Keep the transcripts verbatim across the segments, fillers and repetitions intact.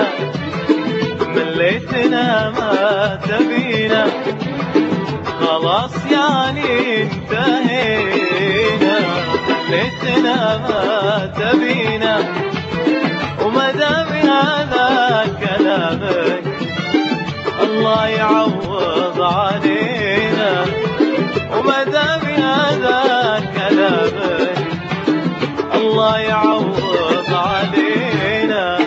مليتنا ما تبينا، خلاص يعني انتهينا. مليتنا ما تبينا، وما دام هذا كلامك الله يعوض علينا. وما دام هذا كلامك الله يعوض علينا.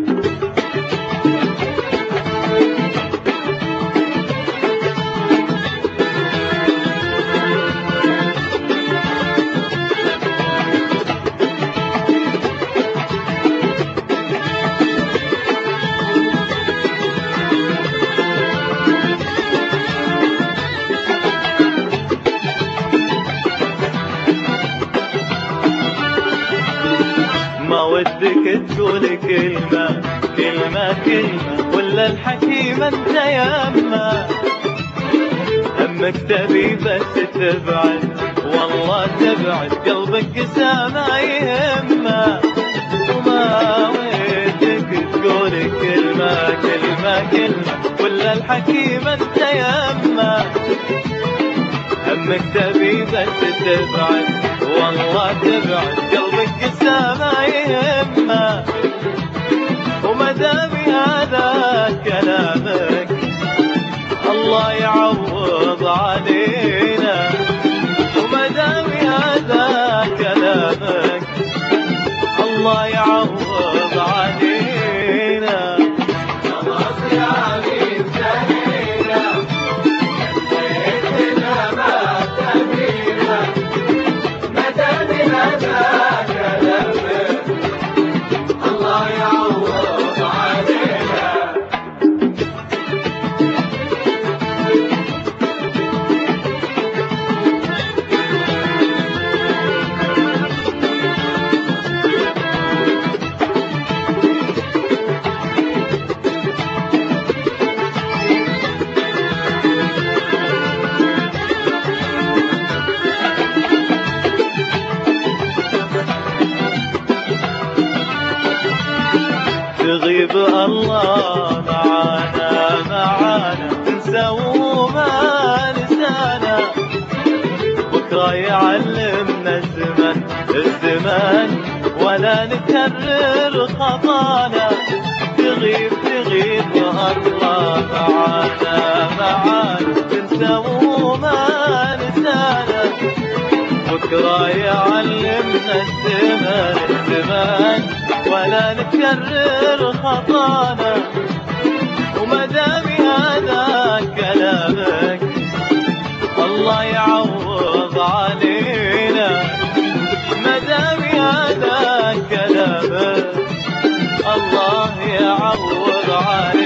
ما ودك تقول كلمة كلمة كلمة، ولا الحكيم انت يما همك تبي بس تبعد، والله تبعد قلبك قسى ما يهمه. وما ودك تقول كلمة كلمة كلمة، ولا الحكيم انت يما همك تبي بس تبعد، والله تبعد قلبك قسى ما يهمه. وما دام هذا كلامك الله يعوض علينا. وما دام هذا كلامك الله يعوض علينا. خلاص يعني انتهينا، مليتنا ما تبينا، ما دام هذا كلامك الله يعوض علينا. تغيب الله معانا معانا، ننسى وما نسانا. بكرة يعلمنا الزمن الزمان، ولا نكرر خطانا. تغيب تغيب الله معانا معانا، ننسى وما نسانا. بكرة يعلمنا الزمان الزمان، ولا نكرر خطانا. وما دام هذا كلامك الله يعوض علينا. ما دام هذا كلامك الله يعوض علينا.